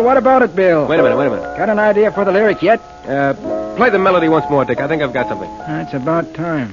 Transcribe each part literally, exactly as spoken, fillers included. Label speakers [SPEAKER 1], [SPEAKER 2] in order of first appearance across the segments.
[SPEAKER 1] what about it, Bill?
[SPEAKER 2] Wait a minute, wait a minute.
[SPEAKER 1] Got an idea for the lyric yet?
[SPEAKER 2] Uh, play the melody once more, Dick. I think I've got something.
[SPEAKER 1] It's about time.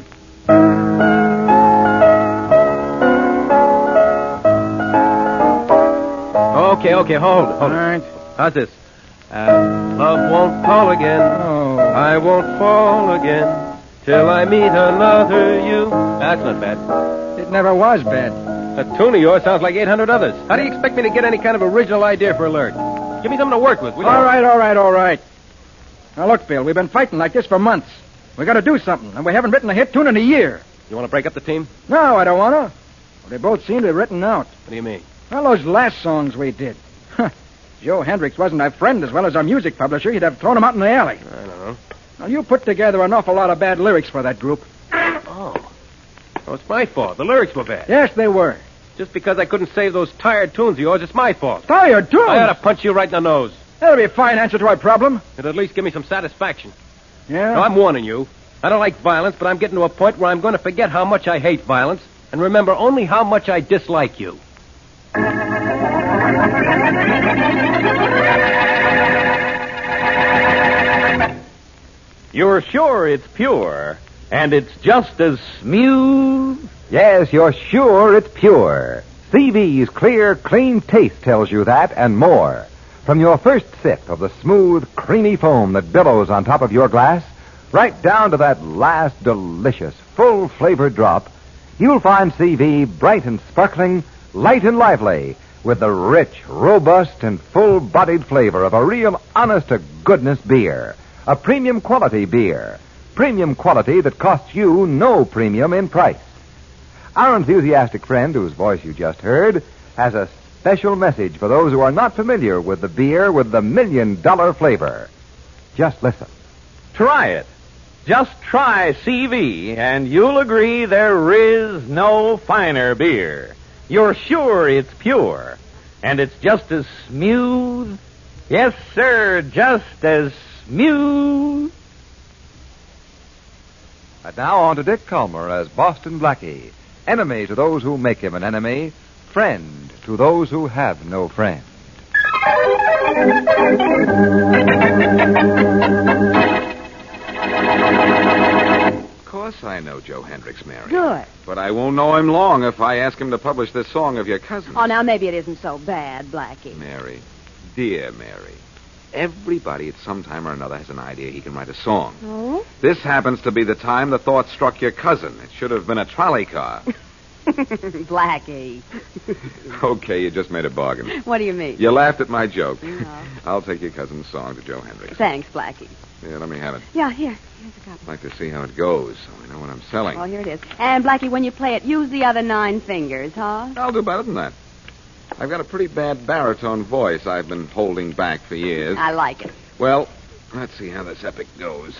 [SPEAKER 2] Okay, okay, hold it, hold it.
[SPEAKER 1] All right.
[SPEAKER 2] How's this? Uh, love won't call again.
[SPEAKER 1] Oh.
[SPEAKER 2] I won't fall again till I meet another you. That's not bad.
[SPEAKER 1] It never was bad.
[SPEAKER 2] That tune of yours sounds like eight hundred others. How do you expect me to get any kind of original idea for a lyric? Give me something to work with, will you?
[SPEAKER 1] All right, all right, all right. Now, look, Bill, we've been fighting like this for months. We got to do something, and we haven't written a hit tune in a year.
[SPEAKER 2] You want to break up the team?
[SPEAKER 1] No, I don't want to. Well, they both seem to be written out.
[SPEAKER 2] What do you mean?
[SPEAKER 1] Well, those last songs we did. Huh. Joe Hendricks wasn't our friend as well as our music publisher. He'd have thrown him out in the alley.
[SPEAKER 2] I don't know.
[SPEAKER 1] Now, you put together an awful lot of bad lyrics for that group.
[SPEAKER 2] Oh. Oh, it's my fault. The lyrics were bad.
[SPEAKER 1] Yes, they were.
[SPEAKER 2] Just because I couldn't save those tired tunes of yours, it's my fault.
[SPEAKER 1] Tired tunes?
[SPEAKER 2] I ought to punch you right in the nose.
[SPEAKER 1] That'll be a fine answer to our problem.
[SPEAKER 2] It'd at least give me some satisfaction.
[SPEAKER 1] Yeah?
[SPEAKER 2] Now, I'm warning you. I don't like violence, but I'm getting to a point where I'm going to forget how much I hate violence and remember only how much I dislike you.
[SPEAKER 3] You're sure it's pure, and it's just as smooth? Yes, you're sure it's pure. C V's clear, clean taste tells you that and more. From your first sip of the smooth, creamy foam that billows on top of your glass, right down to that last delicious, full-flavored drop, you'll find C V bright and sparkling, light and lively, with the rich, robust, and full-bodied flavor of a real honest-to-goodness beer. A premium quality beer. Premium quality that costs you no premium in price. Our enthusiastic friend, whose voice you just heard, has a special message for those who are not familiar with the beer with the million-dollar flavor. Just listen.
[SPEAKER 4] Try it. Just try C V, and you'll agree there is no finer beer. You're sure it's pure, and it's just as smooth. Yes, sir, just as smooth.
[SPEAKER 3] And now on to Dick Calmer as Boston Blackie. Enemy to those who make him an enemy. Friend to those who have no friend.
[SPEAKER 5] Of course I know Joe Hendricks, Mary.
[SPEAKER 6] Good.
[SPEAKER 5] But I won't know him long if I ask him to publish this song of your cousin.
[SPEAKER 6] Oh, now maybe it isn't so bad, Blackie.
[SPEAKER 5] Mary, dear Mary, everybody at some time or another has an idea he can write a song.
[SPEAKER 6] Oh?
[SPEAKER 5] This happens to be the time the thought struck your cousin. It should have been a trolley car.
[SPEAKER 6] Blackie.
[SPEAKER 5] Okay, you just made a bargain.
[SPEAKER 6] What do you mean?
[SPEAKER 5] You laughed at my joke.
[SPEAKER 6] No.
[SPEAKER 5] I'll take your cousin's song to Joe Hendricks.
[SPEAKER 6] Thanks, Blackie.
[SPEAKER 5] Yeah, let me have it.
[SPEAKER 6] Yeah, here. Here's a copy.
[SPEAKER 5] I'd like to see how it goes, so I know what I'm selling.
[SPEAKER 6] Oh, here it is. And, Blackie, when you play it, use the other nine fingers, huh?
[SPEAKER 5] I'll do better than that. I've got a pretty bad baritone voice I've been holding back for years.
[SPEAKER 6] I like it.
[SPEAKER 5] Well, let's see how this epic goes.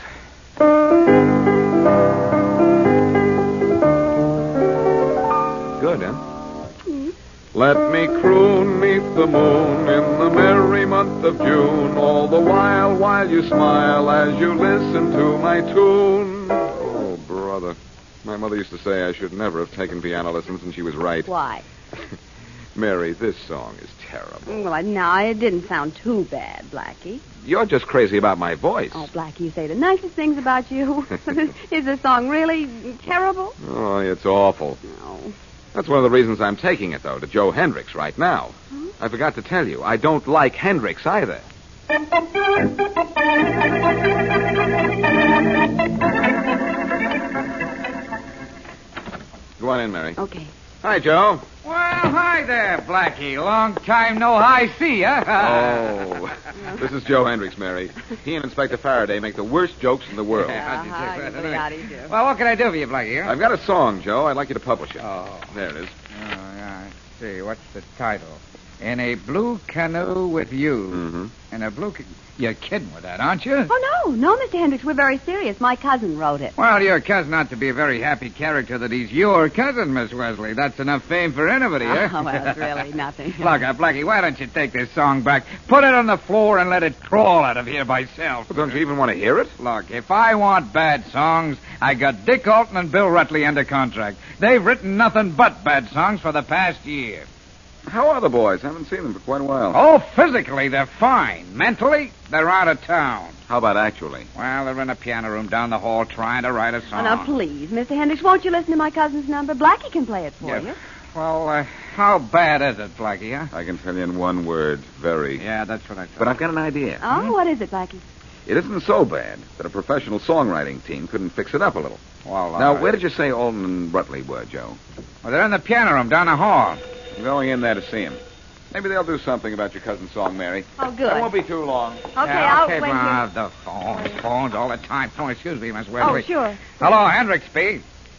[SPEAKER 5] Good, huh?
[SPEAKER 6] Mm-hmm.
[SPEAKER 5] Let me croon neath the moon in the merry month of June, all the while while you smile as you listen to my tune. Oh, brother. My mother used to say I should never have taken piano lessons, and she was right.
[SPEAKER 6] Why?
[SPEAKER 5] Mary, this song is terrible.
[SPEAKER 6] Well, no, it didn't sound too bad, Blackie.
[SPEAKER 5] You're just crazy about my voice.
[SPEAKER 6] Oh, Blackie, you say the nicest things about you. Is this song really terrible?
[SPEAKER 5] Oh, it's awful.
[SPEAKER 6] No.
[SPEAKER 5] That's one of the reasons I'm taking it, though, to Joe Hendricks right now.
[SPEAKER 6] Hmm?
[SPEAKER 5] I forgot to tell you, I don't like Hendricks either. Go on in, Mary.
[SPEAKER 6] Okay.
[SPEAKER 5] Hi, Joe.
[SPEAKER 7] Well, hi there, Blackie. Long time no high see, huh?
[SPEAKER 5] Oh, this is Joe Hendricks, Mary. He and Inspector Faraday make the worst jokes in the world.
[SPEAKER 7] Yeah, how'd you
[SPEAKER 6] Uh-huh,
[SPEAKER 7] do?
[SPEAKER 6] usually how do you do?
[SPEAKER 7] Well, what can I do for you, Blackie? Huh?
[SPEAKER 5] I've got a song, Joe. I'd like you to publish it.
[SPEAKER 7] Oh.
[SPEAKER 5] There it is.
[SPEAKER 7] Oh, yeah, I see. What's the title? In a Blue Canoe with You.
[SPEAKER 5] Mm-hmm.
[SPEAKER 7] In a blue... Ca- You're kidding with that, aren't you?
[SPEAKER 6] Oh, no, no, Mister Hendricks, we're very serious. My cousin wrote it.
[SPEAKER 7] Well, your cousin ought to be a very happy character that he's your cousin, Miss Wesley. That's enough fame for anybody, eh?
[SPEAKER 6] Oh, well, it's really nothing.
[SPEAKER 7] Look, uh, Blackie, why don't you take this song back, put it on the floor, and let it crawl out of here by itself?
[SPEAKER 5] Well, don't you even want to hear it?
[SPEAKER 7] Look, if I want bad songs, I got Dick Alton and Bill Rutley under contract. They've written nothing but bad songs for the past year.
[SPEAKER 5] How are the boys? I haven't seen them for quite a while.
[SPEAKER 7] Oh, physically, they're fine. Mentally, they're out of town.
[SPEAKER 5] How about actually?
[SPEAKER 7] Well, they're in a piano room down the hall trying to write a
[SPEAKER 6] Oh,
[SPEAKER 7] song.
[SPEAKER 6] now, please, Mister Hendricks, won't you listen to my cousin's number? Blackie can play it for
[SPEAKER 7] Yeah.
[SPEAKER 6] you.
[SPEAKER 7] Well, uh, how bad is it, Blackie, huh?
[SPEAKER 5] I can tell you in one word, very.
[SPEAKER 7] Yeah, that's what I thought.
[SPEAKER 5] But I've got an idea.
[SPEAKER 6] Oh, what is it, Blackie?
[SPEAKER 5] It isn't so bad that a professional songwriting team couldn't fix it up a little.
[SPEAKER 7] Well, uh,
[SPEAKER 5] Now, where did you say Alton and Rutley were, Joe?
[SPEAKER 7] Well, they're in the piano room down the hall.
[SPEAKER 5] I'm going in there to see him. Maybe they'll do something about your cousin's song, Mary.
[SPEAKER 6] Oh, good.
[SPEAKER 5] It won't be too long.
[SPEAKER 6] Okay,
[SPEAKER 7] Yeah,
[SPEAKER 6] I'll
[SPEAKER 7] okay,
[SPEAKER 6] wait
[SPEAKER 7] well,
[SPEAKER 6] here.
[SPEAKER 7] the phones, phones all the time. Phone, excuse me, Miss
[SPEAKER 6] Oh,
[SPEAKER 7] Wesley.
[SPEAKER 6] sure.
[SPEAKER 7] Hello, Hendricks speak.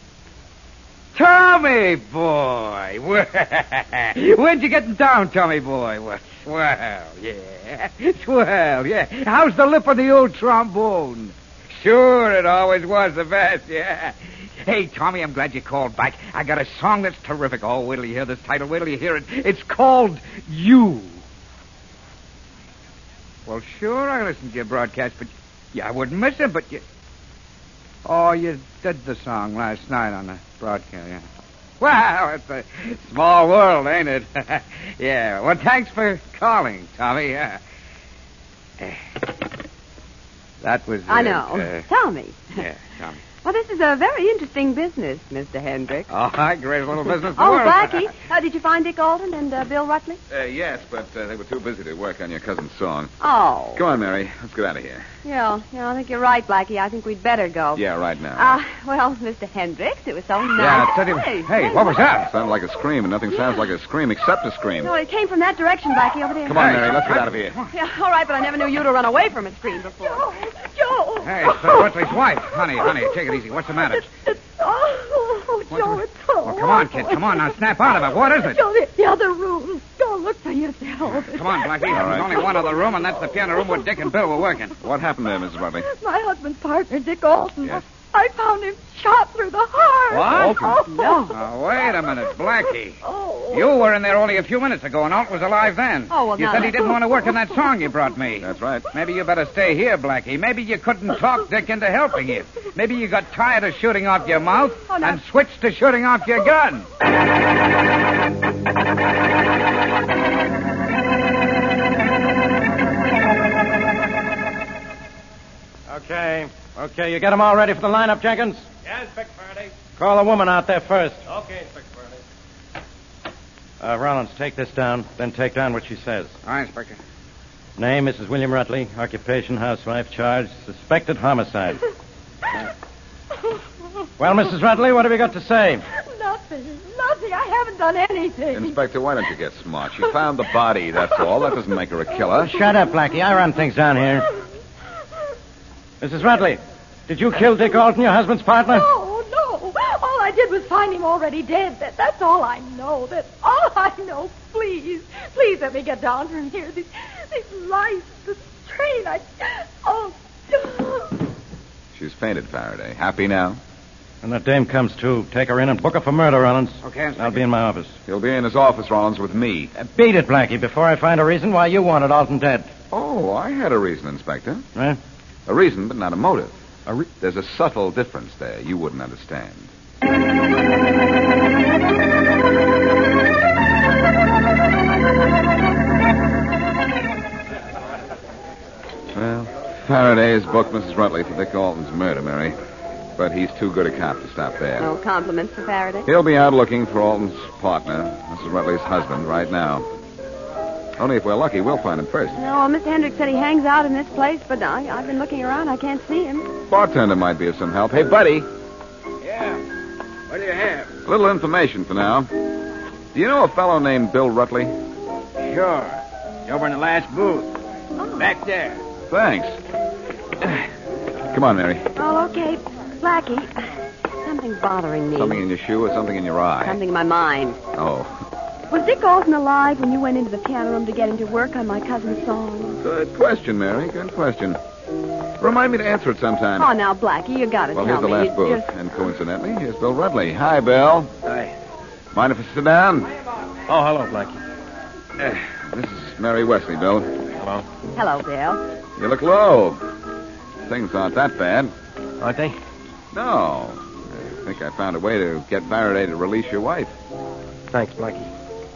[SPEAKER 7] Tommy boy. Where'd you get down, Tommy boy? Well, swell, yeah. Swell, yeah. How's the lip of the old trombone? Sure, it always was the best, yeah. Hey, Tommy, I'm glad you called back. I got a song that's terrific. Oh, wait till you hear this title. Wait till you hear it. It's called You. Well, sure, I listened to your broadcast, but yeah, I wouldn't miss it, but you... Oh, you did the song last night on the broadcast, yeah. Wow, it's a small world, ain't it? Yeah, well, thanks for calling, Tommy. Yeah. That was... Uh,
[SPEAKER 6] I know.
[SPEAKER 7] Uh,
[SPEAKER 6] Tommy.
[SPEAKER 7] yeah, Tommy.
[SPEAKER 6] Well, this is a very interesting business, Mister Hendricks.
[SPEAKER 7] Oh, great little business. in the
[SPEAKER 6] Oh,
[SPEAKER 7] world.
[SPEAKER 6] Blackie, uh, did you find Dick Alton and uh, Bill Rutley?
[SPEAKER 5] Uh, yes, but uh, they were too busy to work on your cousin's song.
[SPEAKER 6] Oh.
[SPEAKER 5] Come on, Mary. Let's get out of here.
[SPEAKER 6] Yeah, yeah, I think you're right, Blackie. I think we'd better go.
[SPEAKER 5] Yeah, right now.
[SPEAKER 6] Uh, well, Mister Hendricks, it was so nice.
[SPEAKER 7] Yeah, I tell you...
[SPEAKER 6] Hey,
[SPEAKER 7] Hey, what was that?
[SPEAKER 5] Sounded like a scream, and nothing sounds like a scream except a scream.
[SPEAKER 6] No, it came from that direction, Blackie, over there.
[SPEAKER 5] Come on, Mary. Let's get out of here.
[SPEAKER 6] Yeah, all right, but I never knew you to run away from a scream before. Joe! Joe!
[SPEAKER 7] Hey, it's uh, Rutley's wife. Honey, honey, take it easy. What's the matter?
[SPEAKER 6] It's, oh, Joe, it's so
[SPEAKER 7] Well, come on, kid. Come on, now snap out of it. What is it?
[SPEAKER 6] Joe, the, the other room. Go look for yourself.
[SPEAKER 7] Come on, Blackie.
[SPEAKER 5] All right.
[SPEAKER 7] There's only one other room, and that's the piano room where Dick and Bill were working.
[SPEAKER 5] What happened there, Missus Rutley?
[SPEAKER 6] My husband's partner, Dick Alton.
[SPEAKER 5] Yes.
[SPEAKER 6] I found him shot through the heart.
[SPEAKER 7] What?
[SPEAKER 6] Oh, no.
[SPEAKER 7] Oh, wait a minute, Blackie.
[SPEAKER 6] Oh.
[SPEAKER 7] You were in there only a few minutes ago, and Alt was alive then.
[SPEAKER 6] Oh, well,
[SPEAKER 7] You
[SPEAKER 6] now
[SPEAKER 7] said he
[SPEAKER 6] that-
[SPEAKER 7] didn't want to work on that song you brought me.
[SPEAKER 5] That's right.
[SPEAKER 7] Maybe you better stay here, Blackie. Maybe you couldn't talk Dick into helping you. Maybe you got tired of shooting off your mouth
[SPEAKER 6] Oh, no.
[SPEAKER 7] and switched to shooting off your gun.
[SPEAKER 2] Okay. Okay, you got them all ready for the lineup, Jenkins?
[SPEAKER 4] Yeah, Inspector Faraday.
[SPEAKER 2] Call the woman out there first.
[SPEAKER 4] Okay, Inspector Faraday.
[SPEAKER 2] Uh, Rollins, take this down, then take down what she says.
[SPEAKER 7] All right, Inspector.
[SPEAKER 2] Name, Missus William Rutley. Occupation, housewife. Charge, suspected homicide. Well, Missus Rutley, what have you got to say?
[SPEAKER 6] Nothing. Nothing. I haven't done anything.
[SPEAKER 5] Inspector, why don't you get smart? She found the body, that's all. That doesn't make her a killer.
[SPEAKER 2] Shut up, Blackie. I run things down here. Missus Rutley, did you kill Dick Alton, your husband's partner?
[SPEAKER 6] No, no. All I did was find him already dead. That, that's all I know. That's all I know. Please, please let me get down from here. These, these lights, the train, I... Oh...
[SPEAKER 5] She's fainted, Faraday. Happy now?
[SPEAKER 2] When that dame comes to, take her in and book her for murder, Rollins.
[SPEAKER 7] Okay, Inspector.
[SPEAKER 2] I'll be in my office.
[SPEAKER 5] He'll be in his office, Rollins, with me.
[SPEAKER 2] Uh, beat it, Blackie, before I find a reason why you wanted Alton dead.
[SPEAKER 5] Oh, I had a reason, Inspector.
[SPEAKER 2] Right?
[SPEAKER 5] A reason, but not a motive.
[SPEAKER 2] A re-
[SPEAKER 5] There's a subtle difference there you wouldn't understand. Well, Faraday has booked Missus Rutley for Dick Alton's murder, Mary. But he's too good a cop to stop there.
[SPEAKER 6] No compliments for Faraday.
[SPEAKER 5] He'll be out looking for Alton's partner, Missus Rutley's husband, right now. Only if we're lucky, we'll find him first.
[SPEAKER 6] No, well, Mister Hendricks said he hangs out in this place, but I, I've been looking around. I can't see him.
[SPEAKER 5] Bartender might be of some help. Hey, buddy,
[SPEAKER 7] Yeah. What do you have?
[SPEAKER 5] a little information for now. Do you know a fellow named Bill Rutley?
[SPEAKER 7] Sure. Over in the last booth.
[SPEAKER 6] Oh.
[SPEAKER 7] Back there.
[SPEAKER 5] Thanks. Come on, Mary.
[SPEAKER 6] Oh, okay. Blackie, something's bothering me.
[SPEAKER 5] Something in your shoe or something in your eye?
[SPEAKER 6] Something in my mind.
[SPEAKER 5] Oh.
[SPEAKER 6] Was Dick Alton alive when you went into the piano room to get him to work on my cousin's song?
[SPEAKER 5] Good question, Mary. Good question. Remind me to answer it sometime.
[SPEAKER 6] Oh, now, Blackie, you got to
[SPEAKER 5] well,
[SPEAKER 6] tell
[SPEAKER 5] here's the
[SPEAKER 6] me.
[SPEAKER 5] last
[SPEAKER 6] You
[SPEAKER 5] booth.
[SPEAKER 6] just-
[SPEAKER 5] And coincidentally, here's Bill Rutley. Hi, Bill.
[SPEAKER 7] Hi.
[SPEAKER 5] Mind if I sit down?
[SPEAKER 2] Oh, hello, Blackie.
[SPEAKER 5] Uh, this is Mary Wesley, Bill.
[SPEAKER 2] Hello.
[SPEAKER 6] Hello, Bill.
[SPEAKER 5] You look low. Things aren't that bad.
[SPEAKER 2] Aren't they?
[SPEAKER 5] No. I think I found a way to get Faraday to release your wife.
[SPEAKER 2] Thanks, Blackie.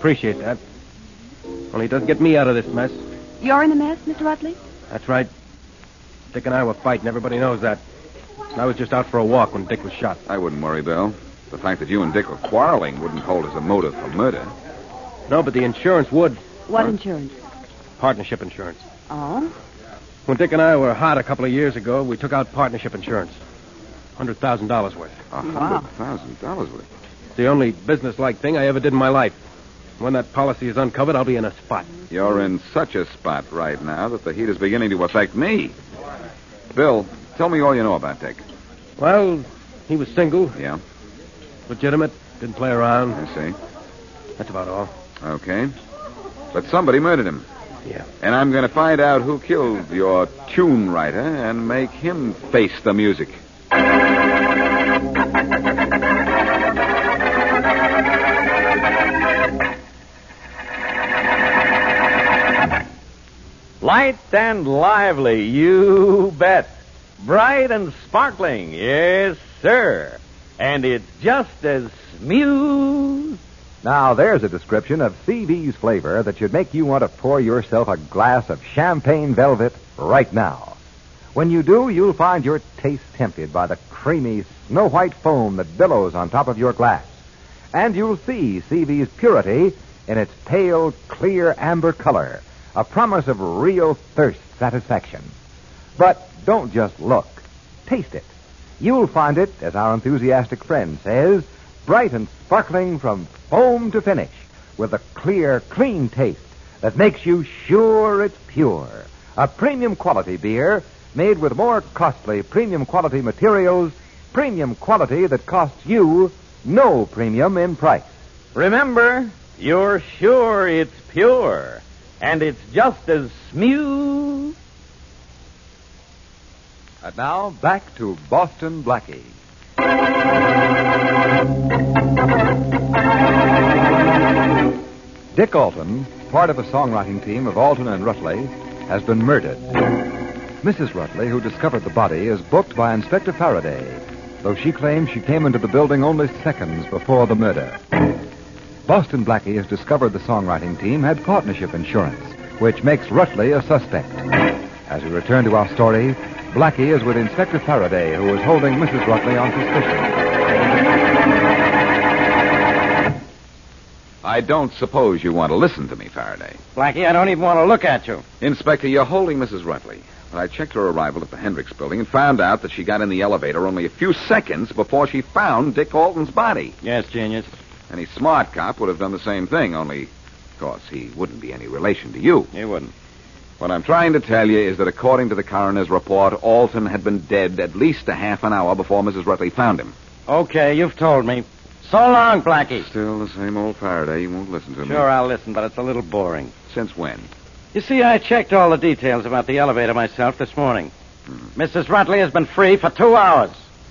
[SPEAKER 2] appreciate that. Only it doesn't get me out of this mess.
[SPEAKER 8] You're in a mess, Mister Rutley?
[SPEAKER 2] That's right. Dick and I were fighting. Everybody knows that. I was just out for a walk when Dick was shot.
[SPEAKER 5] I wouldn't worry, Bill. The fact that you and Dick were quarreling wouldn't hold as a motive for murder.
[SPEAKER 2] No, but the insurance would.
[SPEAKER 8] What huh? insurance?
[SPEAKER 2] Partnership insurance.
[SPEAKER 8] Oh?
[SPEAKER 2] When Dick and I were hot a couple of years ago, we took out partnership insurance. one hundred thousand dollars worth.
[SPEAKER 5] A hundred thousand dollars worth?
[SPEAKER 2] It's the only business-like thing I ever did in my life. When that policy is uncovered, I'll be in a spot.
[SPEAKER 5] You're in such a spot right now that the heat is beginning to affect me. Bill, tell me all you know about Dick.
[SPEAKER 2] Well, he was single.
[SPEAKER 5] Yeah.
[SPEAKER 2] Legitimate. Didn't play around.
[SPEAKER 5] I see.
[SPEAKER 2] That's about all.
[SPEAKER 5] Okay. But somebody murdered him.
[SPEAKER 2] Yeah.
[SPEAKER 5] And I'm going to find out who killed your tune writer and make him face the music.
[SPEAKER 4] Light and lively, you bet. Bright and sparkling, yes, sir. And it's just as smooth.
[SPEAKER 3] Now, there's a description of C V's flavor that should make you want to pour yourself a glass of champagne velvet right now. When you do, you'll find your taste tempted by the creamy, snow-white foam that billows on top of your glass. And you'll see C V's purity in its pale, clear amber color, a promise of real thirst satisfaction. But don't just look. Taste it. You'll find it, as our enthusiastic friend says, bright and sparkling from foam to finish, with a clear, clean taste that makes you sure it's pure. A premium quality beer made with more costly premium quality materials, premium quality that costs you no premium in price.
[SPEAKER 4] Remember, you're sure it's pure, and it's just as smooth.
[SPEAKER 3] And now, back to Boston Blackie. Dick Alton, part of a songwriting team of Alton and Rutley, has been murdered. Missus Rutley, who discovered the body, is booked by Inspector Faraday, though she claims she came into the building only seconds before the murder. Boston Blackie has discovered the songwriting team had partnership insurance, which makes Rutley a suspect. As we return to our story, Blackie is with Inspector Faraday, who is holding Missus Rutley on suspicion.
[SPEAKER 5] I don't suppose you want to listen to me, Faraday.
[SPEAKER 1] Blackie, I don't even want to look at you.
[SPEAKER 5] Inspector, you're holding Missus Rutley. But I checked her arrival at the Hendricks building and found out that she got in the elevator only a few seconds before she found Dick Alton's body.
[SPEAKER 1] Yes, genius.
[SPEAKER 5] Any smart cop would have done the same thing, only, of course, he wouldn't be any relation to you.
[SPEAKER 1] He wouldn't.
[SPEAKER 5] What I'm trying to tell you is that according to the coroner's report, Alton had been dead at least a half an hour before Missus Rutley found him.
[SPEAKER 1] Okay, you've told me. So long, Blackie.
[SPEAKER 5] Still the same old Faraday. You won't listen to me.
[SPEAKER 1] Sure, I'll listen, but it's a little boring.
[SPEAKER 5] Since when?
[SPEAKER 1] You see, I checked all the details about the elevator myself this morning. Hmm. Missus Rutley has been free for two hours.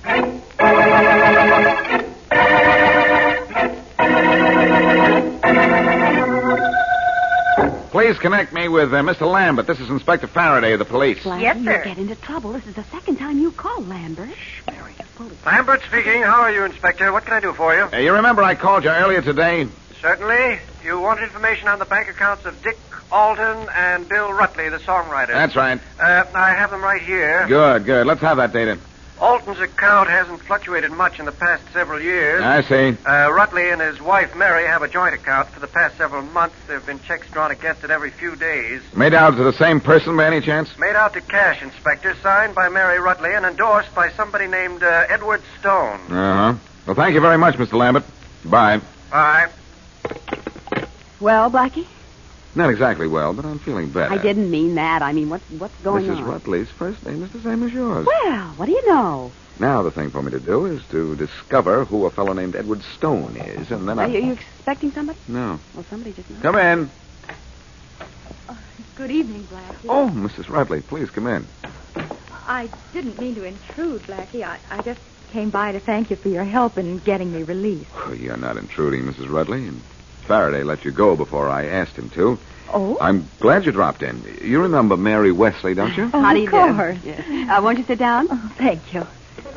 [SPEAKER 5] Please connect me with uh, Mister Lambert. This is Inspector Faraday of the police.
[SPEAKER 8] Blackie,
[SPEAKER 9] Yes, sir.
[SPEAKER 8] You'll get into trouble. This is the second time you called, Lambert.
[SPEAKER 5] Shh, Mary.
[SPEAKER 10] Lambert speaking. How are you, Inspector? What can I do for you?
[SPEAKER 5] Uh, you remember I called you earlier today?
[SPEAKER 10] Certainly. You wanted information on the bank accounts of Dick Alton and Bill Rutley, the songwriter.
[SPEAKER 5] That's right.
[SPEAKER 10] Uh, I have them right here.
[SPEAKER 5] Good, good. Let's have that data.
[SPEAKER 10] Alton's account hasn't fluctuated much in the past several years.
[SPEAKER 5] I see.
[SPEAKER 10] Uh, Rutley and his wife, Mary, have a joint account. For the past several months, there have been checks drawn against it every few days.
[SPEAKER 5] Made out to the same person by any chance?
[SPEAKER 10] Made out to cash, Inspector, signed by Mary Rutley and endorsed by somebody named uh, Edward Stone.
[SPEAKER 5] Uh-huh. Well, thank you very much, Mister Lambert. Bye.
[SPEAKER 10] Bye.
[SPEAKER 8] Well, Blackie?
[SPEAKER 5] Not exactly well, but I'm feeling better.
[SPEAKER 8] I didn't mean that. I mean, what's, what's going
[SPEAKER 5] Missus
[SPEAKER 8] on?
[SPEAKER 5] Missus Rutley's first name is the same as yours.
[SPEAKER 8] Well, what do you know?
[SPEAKER 5] Now the thing for me to do is to discover who a fellow named Edward Stone is, and then
[SPEAKER 8] Are
[SPEAKER 5] I...
[SPEAKER 8] you, you expecting somebody?
[SPEAKER 5] No.
[SPEAKER 8] Well, somebody just... knows.
[SPEAKER 5] Come in.
[SPEAKER 6] Oh, good evening, Blackie.
[SPEAKER 5] Oh, Missus Rutley, please come in.
[SPEAKER 6] I didn't mean to intrude, Blackie. I, I just came by to thank you for your help in getting me released.
[SPEAKER 5] Oh, you're not intruding, Missus Rutley, and Faraday let you go before I asked him to.
[SPEAKER 6] Oh?
[SPEAKER 5] I'm glad you dropped in. You remember Mary Wesley, don't you?
[SPEAKER 6] Oh,
[SPEAKER 8] How do you
[SPEAKER 6] of course.
[SPEAKER 8] do? Yeah. Uh, won't you sit down?
[SPEAKER 6] Oh, thank you.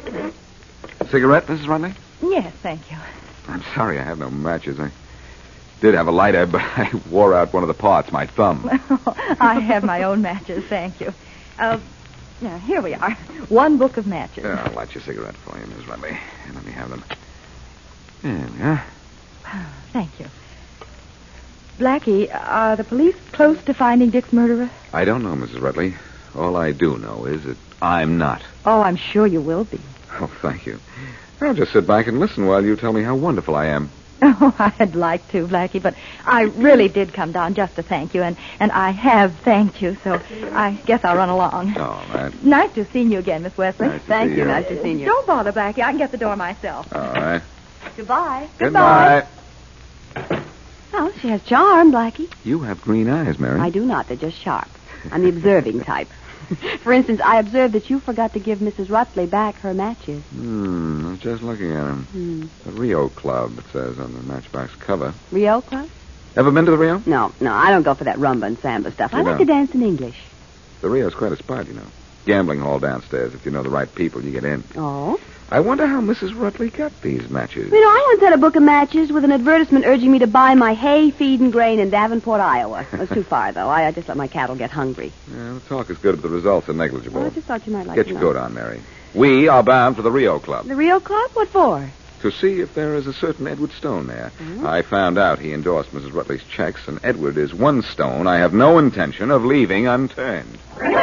[SPEAKER 5] Cigarette, Missus Rutley?
[SPEAKER 6] Yes, thank you.
[SPEAKER 5] I'm sorry I have no matches. I did have a lighter, but I wore out one of the parts, my thumb.
[SPEAKER 6] I have my own matches, thank you. Uh, yeah, here we are. One book of matches.
[SPEAKER 5] Yeah, I'll light your cigarette for you, Miss Rutley. Let me have them. There we are.
[SPEAKER 6] Thank you. Blackie, are the police close to finding Dick's murderer?
[SPEAKER 5] I don't know, Missus Rutley. All I do know is that I'm not.
[SPEAKER 6] Oh, I'm sure you will be.
[SPEAKER 5] Oh, thank you. I'll just sit back and listen while you tell me how wonderful I am.
[SPEAKER 6] Oh, I'd like to, Blackie, but I really did come down just to thank you, and, and I have thanked you, so I guess I'll run along.
[SPEAKER 5] All right.
[SPEAKER 6] Nice to have seen you again, Miss Wesley.
[SPEAKER 5] Nice to
[SPEAKER 8] Thank
[SPEAKER 5] see
[SPEAKER 8] you.
[SPEAKER 5] you.
[SPEAKER 8] Nice to see you.
[SPEAKER 6] Don't bother, Blackie. I can get the door myself.
[SPEAKER 5] All right.
[SPEAKER 6] Goodbye.
[SPEAKER 5] Good night.
[SPEAKER 8] Oh, she has charm, Blackie.
[SPEAKER 5] You have green eyes, Mary.
[SPEAKER 8] I do not. They're just sharp. I'm the observing type. For instance, I observed that you forgot to give Missus Rutley back her matches.
[SPEAKER 5] Hmm, I was just looking at them.
[SPEAKER 8] Hmm.
[SPEAKER 5] The Rio Club, it says on the matchbox cover.
[SPEAKER 8] Rio Club?
[SPEAKER 5] Ever been to the Rio?
[SPEAKER 8] No, no, I don't go for that rumba and samba stuff. I
[SPEAKER 5] You
[SPEAKER 8] like
[SPEAKER 5] don't?
[SPEAKER 8] to dance in English.
[SPEAKER 5] The Rio's quite a spot, you know. Gambling hall downstairs. If you know the right people, you get in.
[SPEAKER 8] Oh?
[SPEAKER 5] I wonder how Missus Rutley got these matches.
[SPEAKER 8] You know, I once had a book of matches with an advertisement urging me to buy my hay, feed, and grain in Davenport, Iowa. It was too far, though. I, I just let my cattle get hungry.
[SPEAKER 5] Yeah, the talk is good, but the results are negligible.
[SPEAKER 8] Well, I just thought you might like
[SPEAKER 5] Get
[SPEAKER 8] to
[SPEAKER 5] your
[SPEAKER 8] know.
[SPEAKER 5] coat on, Mary. We are bound for the Rio Club
[SPEAKER 8] The Rio Club? What for?
[SPEAKER 5] to see if there is a certain Edward Stone there.
[SPEAKER 8] Hmm?
[SPEAKER 5] I found out he endorsed Missus Rutley's checks, and Edward is one stone I have no intention of leaving unturned.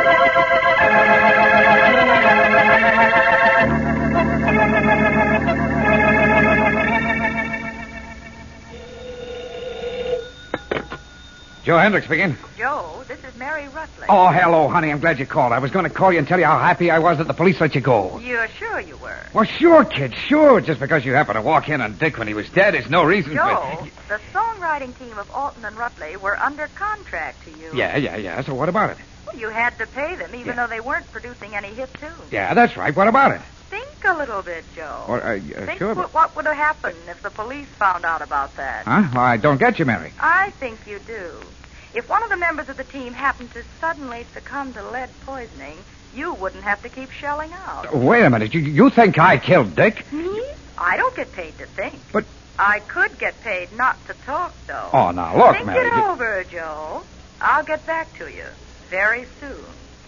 [SPEAKER 7] Joe Hendricks speaking.
[SPEAKER 9] Joe, this is Mary Rutley.
[SPEAKER 7] Oh, hello, honey. I'm glad you called. I was going to call you and tell you how happy I was that the police let you go.
[SPEAKER 9] You're sure you were?
[SPEAKER 7] Well, sure, kid, sure. Just because you happened to walk in on Dick when he was dead is no reason
[SPEAKER 9] Joe,
[SPEAKER 7] for...
[SPEAKER 9] the songwriting team of Alton and Rutley were under contract to you.
[SPEAKER 7] Yeah, yeah, yeah. So what about it?
[SPEAKER 9] Well, you had to pay them, even
[SPEAKER 7] Yeah.
[SPEAKER 9] though they weren't producing any hit tunes.
[SPEAKER 7] Yeah, that's right. What about it?
[SPEAKER 9] Think a little bit, Joe.
[SPEAKER 7] Well, uh, uh,
[SPEAKER 9] Think
[SPEAKER 7] sure,
[SPEAKER 9] what, what would have happened if the police found out about that.
[SPEAKER 7] Huh? Well, I don't get you, Mary.
[SPEAKER 9] I think you do. If one of the members of the team happened to suddenly succumb to lead poisoning, you wouldn't have to keep shelling out.
[SPEAKER 7] Wait a minute. You, you think I killed Dick?
[SPEAKER 9] Me? I don't get paid to think.
[SPEAKER 7] But...
[SPEAKER 9] I could get paid not to talk, though.
[SPEAKER 7] Oh, now, look,
[SPEAKER 9] Think
[SPEAKER 7] Mary.
[SPEAKER 9] it
[SPEAKER 7] you-
[SPEAKER 9] over, Joe. I'll get back to you very soon.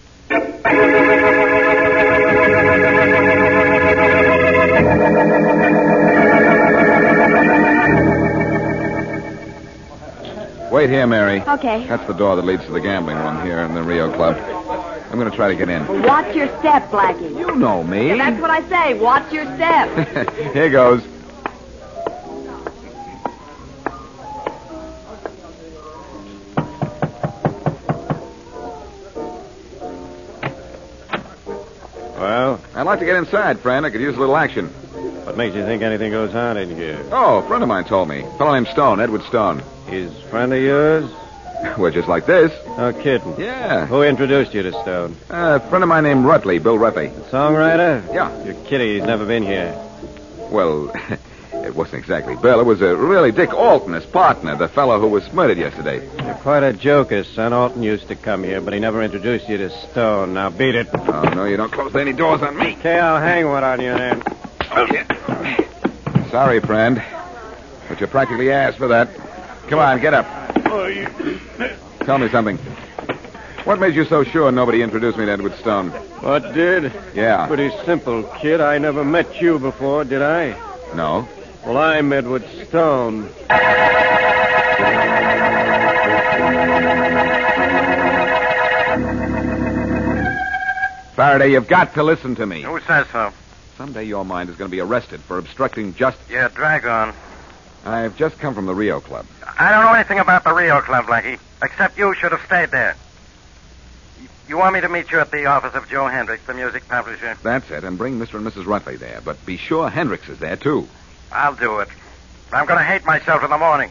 [SPEAKER 5] Wait here, Mary.
[SPEAKER 8] Okay.
[SPEAKER 5] That's the door that leads to the gambling room here in the Rio Club. I'm going to try to get in.
[SPEAKER 8] Watch your step, Blackie.
[SPEAKER 5] You know me.
[SPEAKER 8] Yeah, that's what I say. Watch your step.
[SPEAKER 5] Here goes.
[SPEAKER 2] Well,
[SPEAKER 5] I'd like to get inside, friend. I could use a little action.
[SPEAKER 2] what makes you think anything goes on in here?
[SPEAKER 5] Oh, a friend of mine told me. A fellow named Stone, Edward Stone.
[SPEAKER 2] He's a friend of yours?
[SPEAKER 5] Well, just like this.
[SPEAKER 2] No kidding.
[SPEAKER 5] Yeah.
[SPEAKER 2] Who introduced you to Stone?
[SPEAKER 5] Uh, a friend of mine named Rutley, Bill Rutley.
[SPEAKER 2] Songwriter?
[SPEAKER 5] Yeah.
[SPEAKER 2] You're kidding. He's never been here.
[SPEAKER 5] Well, it wasn't exactly Bill. It was uh, really Dick Alton, his partner, the fellow who was murdered yesterday.
[SPEAKER 2] You're quite a joker, son. Alton used to come here, but he never introduced you to Stone. Now beat it.
[SPEAKER 5] Oh, no, you don't close any doors on me.
[SPEAKER 2] Okay, I'll hang one on you then.
[SPEAKER 5] Sorry, friend. But you practically asked for that. Come on, get up. Tell me something. What made you so sure nobody introduced me to Edward Stone?
[SPEAKER 2] What did?
[SPEAKER 5] Yeah.
[SPEAKER 2] Pretty simple, kid. I never met you before, did I?
[SPEAKER 5] No.
[SPEAKER 2] Well, I'm Edward Stone.
[SPEAKER 5] Faraday, you've got to listen to me.
[SPEAKER 10] Who says so?
[SPEAKER 5] Someday your mind is going to be arrested for obstructing justice.
[SPEAKER 10] Yeah, drag on.
[SPEAKER 5] I've just come from the Rio Club.
[SPEAKER 10] I don't know anything about the Rio Club, Blackie, except you should have stayed there. You want me to meet you at the office of Joe Hendricks, the music publisher?
[SPEAKER 5] That's it, and bring Mister and Missus Rutley there. But be sure Hendricks is there, too.
[SPEAKER 10] I'll do it. I'm going to hate myself in the morning.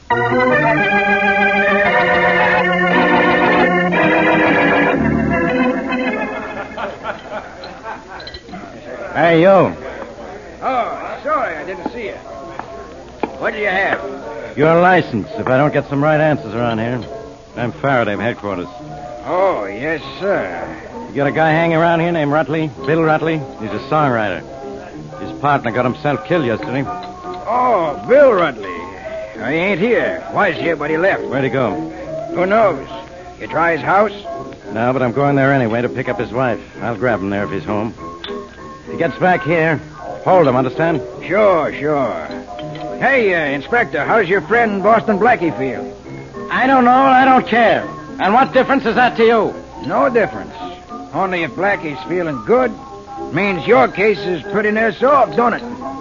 [SPEAKER 2] Hey, you.
[SPEAKER 7] Oh, sorry, I didn't see you. What do you have?
[SPEAKER 2] Your license, if I don't get some right answers around here. I'm Faraday, headquarters.
[SPEAKER 7] Oh, yes, sir.
[SPEAKER 2] You got a guy hanging around here named Rutley, Bill Rutley. He's a songwriter. His partner got himself killed yesterday.
[SPEAKER 7] Oh, Bill Rutley.
[SPEAKER 1] I ain't here. Was here, but he left.
[SPEAKER 2] Where'd he go?
[SPEAKER 1] Who knows? You try his house?
[SPEAKER 2] No, but I'm going there anyway to pick up his wife. I'll grab him there if he's home. If he gets back here, hold him, understand?
[SPEAKER 1] Sure, sure. Hey, uh, Inspector, how's your friend Boston Blackie feel?
[SPEAKER 2] I don't know, and I don't care. And what difference is that to you?
[SPEAKER 1] No difference. Only if Blackie's feeling good, means your case is pretty near solved, don't it?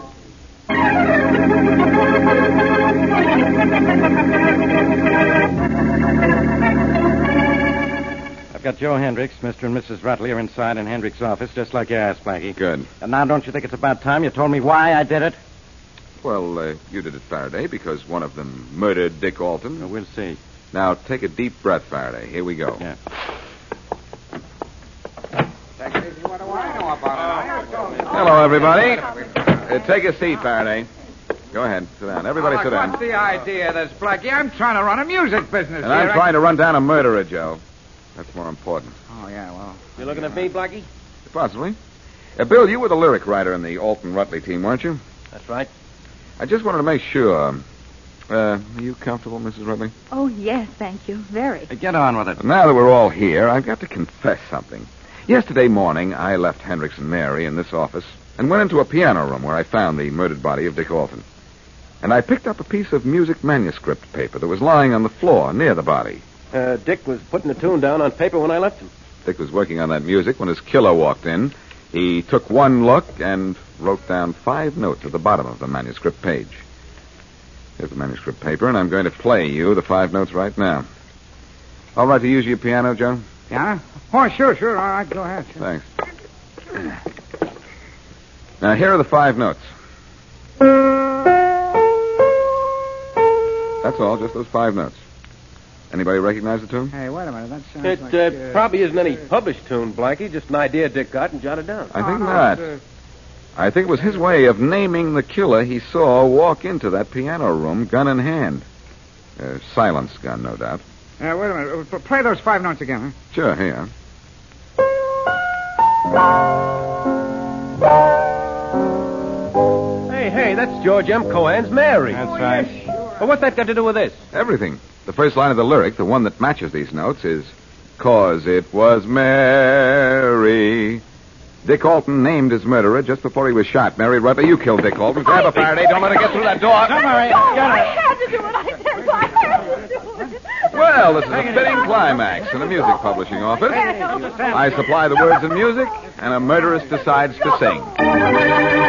[SPEAKER 2] I've got Joe Hendricks. Mister and Missus Rutley are inside in Hendricks' office, just like you asked, Blackie.
[SPEAKER 5] Good.
[SPEAKER 2] And now don't you think it's about time you told me why I did it?
[SPEAKER 5] Well, uh, you did it, Faraday, because one of them murdered Dick Alton.
[SPEAKER 2] Well, we'll see.
[SPEAKER 5] Now, take a deep breath, Faraday. Here we go.
[SPEAKER 2] Yeah.
[SPEAKER 5] Hello, everybody. Uh, take a seat, Faraday. Go ahead. Sit down. Everybody
[SPEAKER 7] Look,
[SPEAKER 5] sit down.
[SPEAKER 7] what's the idea of this, Blackie? I'm trying to run a music business
[SPEAKER 5] And
[SPEAKER 7] here.
[SPEAKER 5] I'm
[SPEAKER 7] I-
[SPEAKER 5] trying to run down a murderer, Joe. That's more important.
[SPEAKER 7] Oh, yeah, well...
[SPEAKER 2] You looking at me, Blackie?
[SPEAKER 5] Possibly. Uh, Bill, you were the lyric writer in the Alton Rutley team, weren't you?
[SPEAKER 2] That's right.
[SPEAKER 5] I just wanted to make sure. Uh, are you comfortable, Missus Rutley?
[SPEAKER 6] Oh, yes, thank you. Very.
[SPEAKER 2] Get on with it.
[SPEAKER 5] Now that we're all here, I've got to confess something. Yesterday morning, I left Hendricks and Mary in this office and went into a piano room where I found the murdered body of Dick Alton. And I picked up a piece of music manuscript paper that was lying on the floor near the body.
[SPEAKER 2] Uh, Dick was putting a tune down on paper when I left him.
[SPEAKER 5] Dick was working on that music when his killer walked in. He took one look and wrote down five notes at the bottom of the manuscript page. Here's the manuscript paper, and I'm going to play you the five notes right now. All right to use your piano, Joe?
[SPEAKER 7] Yeah? Oh, sure, sure. All right, go ahead. Sure.
[SPEAKER 5] Thanks. Now, here are the five notes. That's all, just those five notes. Anybody recognize the tune?
[SPEAKER 7] Hey, wait a minute. That sounds
[SPEAKER 2] It
[SPEAKER 7] like...
[SPEAKER 2] uh,
[SPEAKER 7] uh,
[SPEAKER 2] probably isn't any published tune, Blackie. Just an idea Dick got and jotted down.
[SPEAKER 5] I think
[SPEAKER 7] oh, no,
[SPEAKER 5] not.
[SPEAKER 7] it's, uh,
[SPEAKER 5] I think it was his way of naming the killer he saw walk into that piano room, gun in hand. Uh, silence gun, no doubt.
[SPEAKER 7] Uh, wait a minute. Uh, Play those five notes again, huh?
[SPEAKER 5] Sure, here.
[SPEAKER 2] Hey, hey, that's George M. Cohan's Mary.
[SPEAKER 7] Oh,
[SPEAKER 2] That's right. Well, what's that got to do with this?
[SPEAKER 5] Everything. The first line of the lyric, the one that matches these notes, is, "'Cause it was Mary." Dick Alton named his murderer just before he was shot. Mary Rutley, you killed Dick Alton. Grab her, Faraday. Don't let her get through that door.
[SPEAKER 2] Come, Mary.
[SPEAKER 6] Oh,
[SPEAKER 2] Get
[SPEAKER 6] I
[SPEAKER 2] her.
[SPEAKER 6] had to do it. I said so. I had to do it.
[SPEAKER 5] Well, this is a fitting climax in a music publishing office. I supply the words and music, and a murderess decides to sing.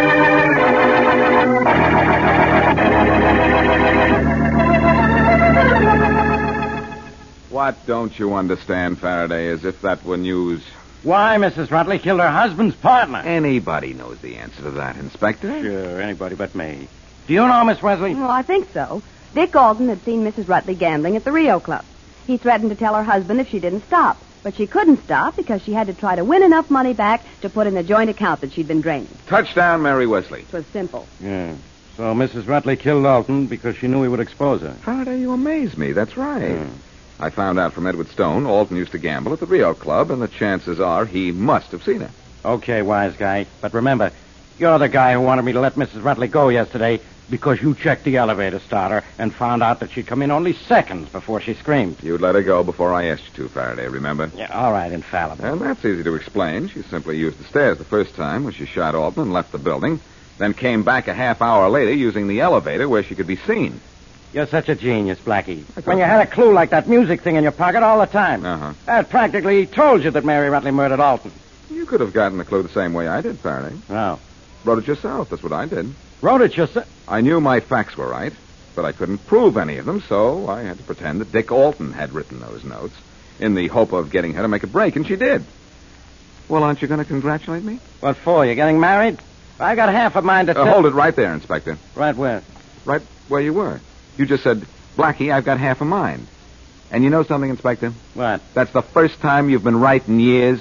[SPEAKER 5] What don't you understand, Faraday, as if that were news?
[SPEAKER 2] Why Missus Rutley killed her husband's partner?
[SPEAKER 5] Anybody knows the answer to that, Inspector.
[SPEAKER 2] Sure, anybody but me. Do you know, Miss Wesley?
[SPEAKER 8] Well, I think so. Dick Alton had seen Missus Rutley gambling at the Rio Club. He threatened to tell her husband if she didn't stop. But she couldn't stop because she had to try to win enough money back to put in the joint account that she'd been draining.
[SPEAKER 5] Touchdown, Mary Wesley.
[SPEAKER 8] It was simple.
[SPEAKER 2] Yeah. So Missus Rutley killed Alton because she knew he would expose her.
[SPEAKER 5] Faraday, you amaze me. That's right.
[SPEAKER 2] Yeah.
[SPEAKER 5] I found out from Edward Stone Alton used to gamble at the Rio Club, and the chances are he must have seen her.
[SPEAKER 2] Okay, wise guy. But remember, you're the guy who wanted me to let Missus Rutley go yesterday because you checked the elevator starter and found out that she'd come in only seconds before she screamed.
[SPEAKER 5] You'd let her go before I asked you to, Faraday, remember?
[SPEAKER 2] Yeah, all right, infallible.
[SPEAKER 5] And that's easy to explain. She simply used the stairs the first time when she shot Alton and left the building, then came back a half hour later using the elevator where she could be seen.
[SPEAKER 2] You're such a genius, Blackie. When you had a clue like that music thing in your pocket all the time.
[SPEAKER 5] Uh-huh.
[SPEAKER 2] That practically told you that Mary Rutley murdered Alton.
[SPEAKER 5] You could have gotten the clue the same way I did, Faraday.
[SPEAKER 2] No.
[SPEAKER 5] Wrote it yourself. That's what I did.
[SPEAKER 2] Wrote it yourself?
[SPEAKER 5] I knew my facts were right, but I couldn't prove any of them, so I had to pretend that Dick Alton had written those notes in the hope of getting her to make a break, and she did. Well, aren't you going to congratulate me?
[SPEAKER 2] What for? You getting married? I got half of mine to
[SPEAKER 5] Uh,
[SPEAKER 2] tell-
[SPEAKER 5] hold it right there, Inspector.
[SPEAKER 2] Right where?
[SPEAKER 5] Right where you were. You just said, Blackie, I've got half of mine. And you know something, Inspector?
[SPEAKER 2] What?
[SPEAKER 5] That's the first time you've been right in years.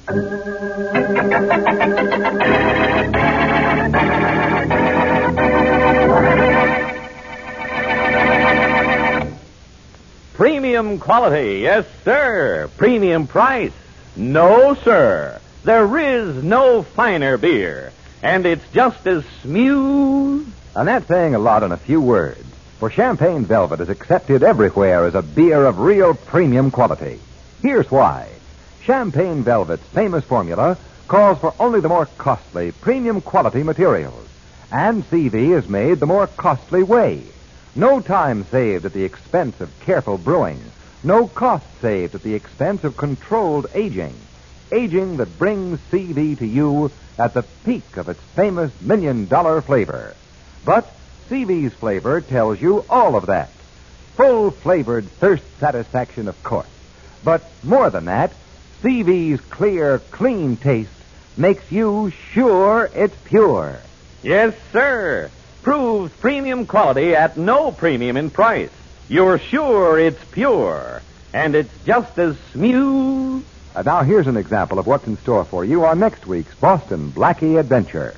[SPEAKER 4] Premium quality, yes, sir. Premium price, no, sir. There is no finer beer, and it's just as smooth.
[SPEAKER 3] And that's saying a lot in a few words. For Champagne Velvet is accepted everywhere as a beer of real premium quality. Here's why. Champagne Velvet's famous formula calls for only the more costly, premium quality materials. And C V is made the more costly way. No time saved at the expense of careful brewing. No cost saved at the expense of controlled aging. Aging that brings C V to you at the peak of its famous million-dollar flavor. But C V's flavor tells you all of that. Full-flavored thirst satisfaction, of course. But more than that, C V's clear, clean taste makes you sure it's pure.
[SPEAKER 4] Yes, sir. Proves premium quality at no premium in price. You're sure it's pure. And it's just as smooth.
[SPEAKER 3] Uh, now, here's an example of what's in store for you on next week's Boston Blackie Adventure.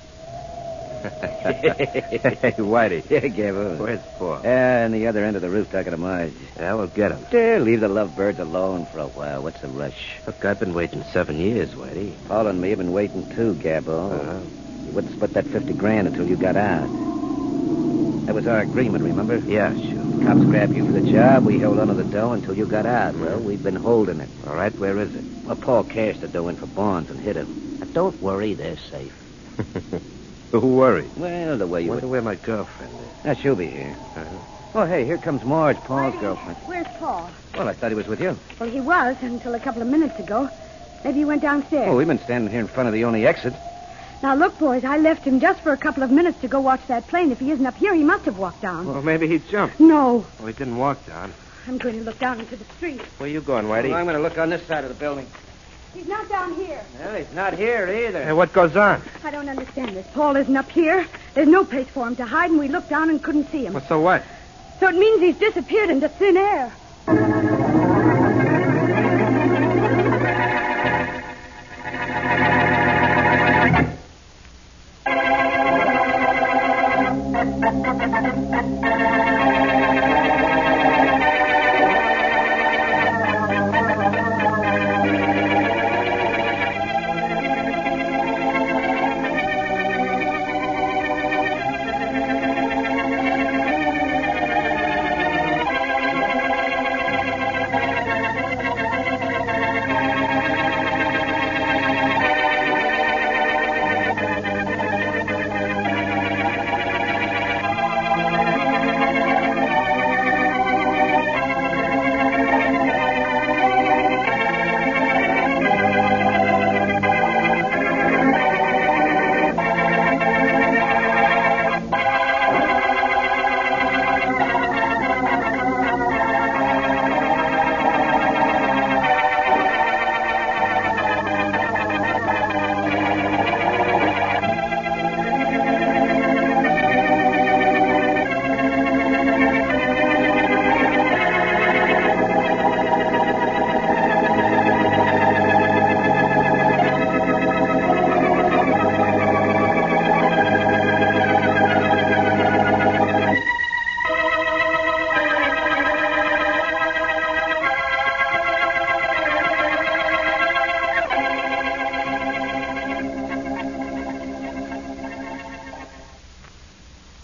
[SPEAKER 7] Hey, Whitey.
[SPEAKER 11] Yeah, Gable.
[SPEAKER 7] Where's Paul?
[SPEAKER 11] Yeah, on the other end of the roof talking to Marge.
[SPEAKER 7] Yeah, we'll get him.
[SPEAKER 11] Yeah, leave the lovebirds alone for a while. What's the rush?
[SPEAKER 7] Look, I've been waiting seven years, Whitey.
[SPEAKER 11] Paul and me have been waiting too, Gabo.
[SPEAKER 7] Uh-huh.
[SPEAKER 11] You wouldn't split that fifty grand until you got out. That was our agreement, remember?
[SPEAKER 7] Yeah, sure.
[SPEAKER 11] Cops grabbed you for the job. We held on to the dough until you got out. Well, we've been holding it.
[SPEAKER 7] All right, where is it?
[SPEAKER 11] Well, Paul cashed the dough in for bonds and hit him. Now, don't worry, they're safe.
[SPEAKER 7] Who worried?
[SPEAKER 11] Well, the way you
[SPEAKER 7] Wonder
[SPEAKER 11] would...
[SPEAKER 7] where my girlfriend is.
[SPEAKER 11] Now, she'll be here.
[SPEAKER 7] Uh-huh.
[SPEAKER 11] Oh, hey, here comes Marge, Paul's
[SPEAKER 6] Whitey,
[SPEAKER 11] girlfriend.
[SPEAKER 6] Where's Paul?
[SPEAKER 11] Well, I thought he was with you.
[SPEAKER 6] Well, he was until a couple of minutes ago. Maybe he went downstairs.
[SPEAKER 11] Oh, we've been standing here in front of the only exit.
[SPEAKER 6] Now, look, boys, I left him just for a couple of minutes to go watch that plane. If he isn't up here, he must have walked down.
[SPEAKER 7] Well, maybe he jumped.
[SPEAKER 6] No.
[SPEAKER 7] Well, he didn't walk down.
[SPEAKER 6] I'm going to look down into the street.
[SPEAKER 7] Where you going, Whitey?
[SPEAKER 11] Well, I'm going to look on this side of the building.
[SPEAKER 6] He's not down here.
[SPEAKER 11] Well, he's not here either.
[SPEAKER 7] Hey, what goes on?
[SPEAKER 6] I don't understand this. Paul isn't up here. There's no place for him to hide, and we looked down and couldn't see him.
[SPEAKER 7] Well, so what?
[SPEAKER 6] So it means he's disappeared into thin air.